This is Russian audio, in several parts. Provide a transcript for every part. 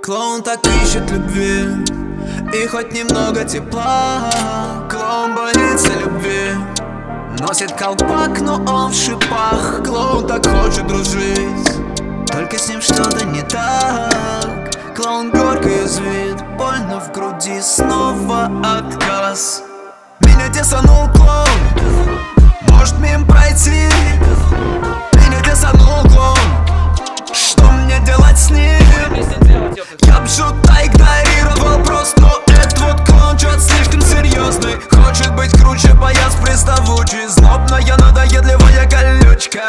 Клоун так ищет любви и хоть немного тепла. Клоун боится любви, носит колпак, но он в шипах. Клоун так хочет дружить, только с ним что-то не так. Клоун горько язвит, больно в груди, снова отказ. Меня десанул клоун, может мимо пройти. Меня десанул клоун, что мне делать с ним? Я б шута игнорировал просто, но этот вот клоун чё-то слишком серьезный. Хочет быть круче, боясь приставучий. Злобная, надоедливая колючка.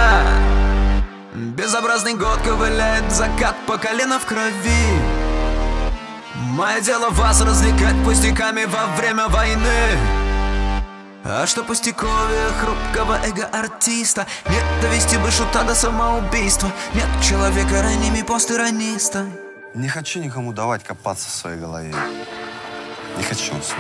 Безобразный год ковыляет закат по колено в крови. Мое дело вас развлекать пустяками во время войны. А что пустяковее хрупкого эго-артиста? Нет, довести бы шута до самоубийства. Нет человека ранними постирониста. Не хочу никому давать копаться в своей голове. Не хочу, сука.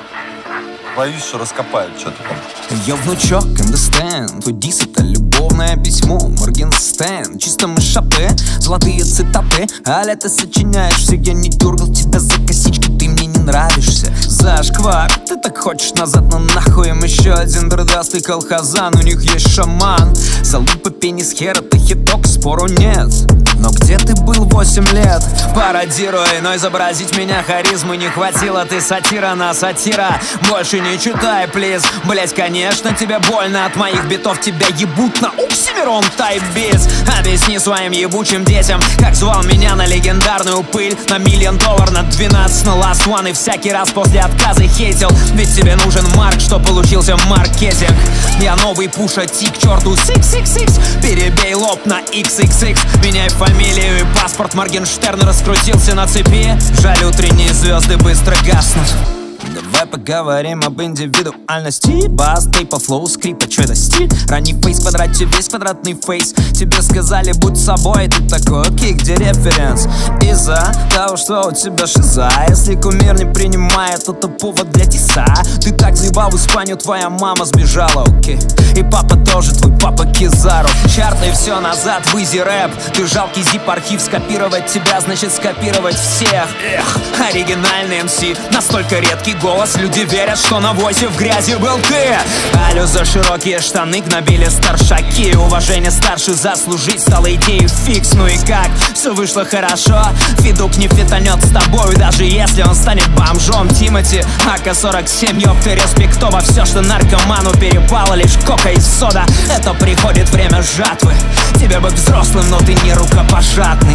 Боюсь, что раскопают что-то там. Я внучок, understand. Твой дис — это любовное письмо. Моргенстерн, чисто мышапе, золотые цитаты. А лето сочиняешь все, я не дергал тебя за косички. Ты мне не нравишься, зашквар. Ты так хочешь назад, но нахуй им еще один дурдастый колхозан. У них есть шаман. Залупа, пенис, хер, это хиток, спору нет. Но где ты был 8 лет? Пародируй, но изобразить меня харизмы не хватило. Ты сатира на сатира. Больше не читай, плиз. Блять, конечно, тебе больно от моих битов. Тебя ебут на Оксимирон тайп-биз. Объясни своим ебучим детям, как звал меня на легендарную пыль, на $1 миллион, на 12, на last one. И всякий раз после отказа хейтил. Ведь тебе нужен марк, что получился маркетинг. Я новый Пуша Ти, к черту 666. Перебей лоб на XXX. Меняй фамилию и паспорт. Моргенштерн раскрутился на цепи. Жаль, утренние звезды быстро гаснут. Давай поговорим об индивидуальности. Бас, тейпа, флоу, скрипа, чё это стиль? Ранний фейс в квадрате, весь квадратный фейс. Тебе сказали, будь собой, ты такой, окей, где референс? Из-за того, что у тебя шиза. Если кумир не принимает, это повод для диса. Ты так заебал в Испанию, твоя мама сбежала, окей. И папа тоже, твой папа Кизару. Чарты все назад, в изи рэп. Ты жалкий зип-архив, скопировать тебя значит скопировать всех. Эх, оригинальный МС, настолько редкий голос. Люди верят, что на возе в грязи был ты. Алю за широкие штаны гнобили старшаки. Уважение старше заслужить стало идеей фикс. Ну и как? Все вышло хорошо. Федук не фитанет с тобой, даже если он станет бомжом. Тимати, АК-47, ёпты, респектово. Все, что наркоману перепало, лишь кока и сода. Это приходит время жатвы. Тебе быть взрослым, но ты не рукопожатный.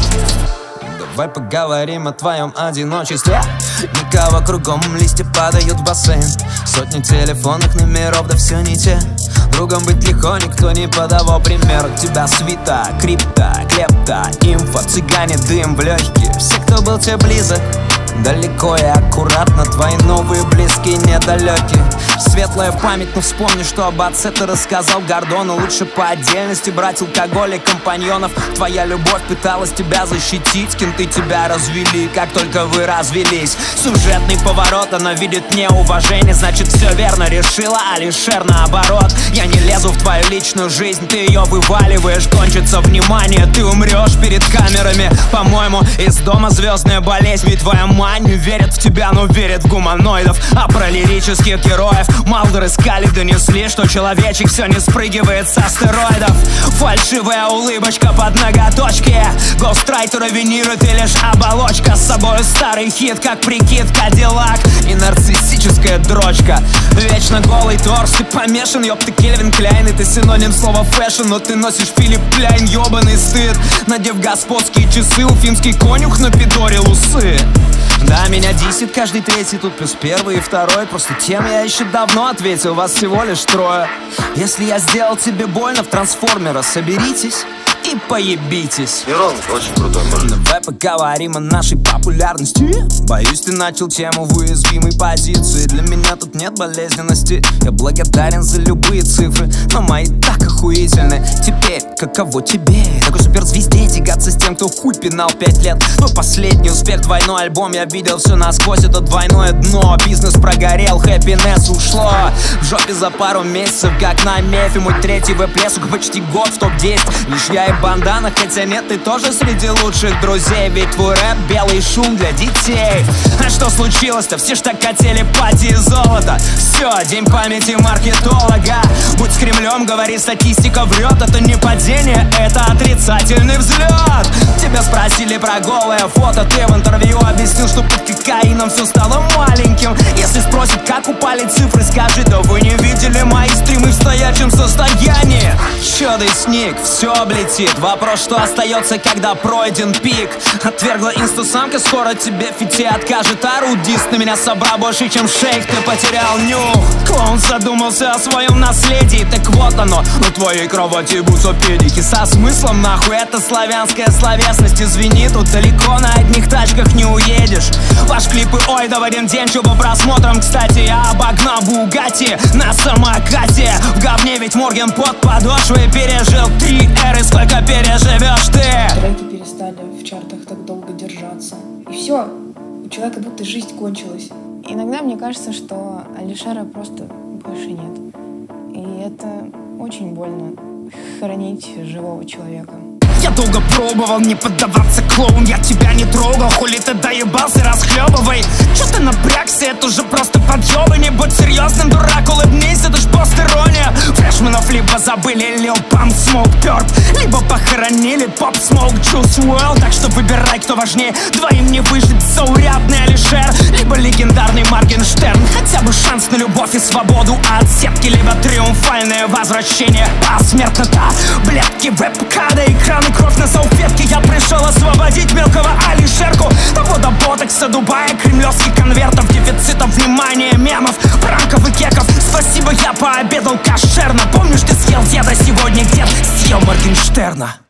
Давай поговорим о твоем одиночестве. Никого кругом, листья падают в бассейн. Сотни телефонных номеров, да все не те. Другом быть легко, никто не подавал пример. У тебя свита, крипта, клепта, инфо, цыгане, дым в легкие. Все, кто был тебе близок, далеко и аккуратно. Твои новые близкие недалекие. Светлая память, но вспомни, что об отце ты рассказал Гордону. Лучше по отдельности брать алкоголь и компаньонов. Твоя любовь пыталась тебя защитить. Кенты тебя развели, как только вы развелись. Сюжетный поворот, она видит неуважение. Значит, все верно решила, Алишер наоборот. Я не лезу в твою личную жизнь, ты ее вываливаешь. Кончится внимание, ты умрешь перед камерами. По-моему, из дома звездная болезнь. Ведь твоя мать не верит в тебя, но верит в гуманоидов. А про лирических героев Малдер и Скали донесли, что человечек все не спрыгивает с астероидов. Фальшивая улыбочка под ноготочки. Гострайтера винирует и лишь оболочка. С собой старый хит, как прикид Кадиллак. И нарциссическая дрочка. Вечно голый торс, ты помешан, ёб ты Кельвин Кляйн. И ты синоним слова фэшн, но ты носишь Филипп Кляйн. Ёбаный стыд, надев господские часы. Уфимский конюх напидорил усы. Да, меня десит каждый третий, тут плюс первый и второй. Просто тем я еще давно ответил, вас всего лишь трое. Если я сделал тебе больно в трансформера, соберитесь и поебитесь. Мирон очень крутой мужик. Давай поговорим о нашей популярности. Боюсь, ты начал тему в уязвимой позиции. Для меня тут нет болезненности. Я благодарен за любые цифры, но мои так охуительны. Теперь каково тебе? Такой суперзвезде тягаться с тем, кто хуй пинал 5 лет. Твой последний успех, двойной альбом. Я видел все насквозь, это двойное дно. Бизнес прогорел, хэппинесс ушло в жопе за пару месяцев, как на мефе. Мой третий веб, сука, почти год в топ-10. Лишь я и бандана, хотя нет, ты тоже среди лучших друзей. Ведь твой рэп — белый шум для детей. А что случилось-то? Все ж так хотели пати и золото. Все, день памяти маркетолога. Будь с Кремлем, говори, статистика врет. Это не падение, это отрицательный взлет. Тебя спросили про голое фото, ты в интервью объяснил, что под кокаином все стало маленьким. Если спросят, как упали цифры, скажи: да вы не видели мои стримы в стоячем состоянии. Чё ты сник, все облетит. Вопрос, что остается, когда пройден пик. Отвергла инстасамка, скоро тебе фити откажет. Орудист на меня собрал больше, чем шейх, ты потерял нюх. Клоун задумался о своем наследии, так вот оно, на твоей кровати бутся педики. Со смыслом нахуй, это славянская словесность. Извини, тут далеко на одних тачках не уедешь. Ваш клипы, ой, да в один день, что по просмотрам. Кстати, я обогнал Бугатти на самокате. В говне ведь Морген под подошвой. Пережил 3 эры, сколько переживешь ты? Треки перестали в чартах так долго держаться. И все, у человека будто жизнь кончилась. Иногда мне кажется, что Алишера просто больше нет. И это очень больно — хоронить живого человека. Я долго пробовал не поддаваться, клоун, я тебя не трогал. Хули ты доебался, расхлебывай. Чё ты напрягся, это же просто подъёбы. Не будь серьезным, дурак, улыбнись, это ж пост-ирония. Фрешменов либо забыли Lil Pump, Smoke Perp, либо похоронили Pop Smoke, Juice WRLD. Так что выбирай, кто важнее, двоим не выжить. Заурядный Алишер, либо легендарный Моргенштерн. Хотя бы шанс на любовь и свободу от сетки, либо триумфальное возвращение посмертно. Таблетки, веб-ка до экрана, кровь на салфетке. Я пришел освободить мелкого Алишерку. Того до ботокса, Дубая, кремлевских конвертов, дефицита внимания, мемов, пранков и кеков. Спасибо, я пообедал кошерно. Помнишь, ты съел деда, сегодня где-то съел Моргенштерна.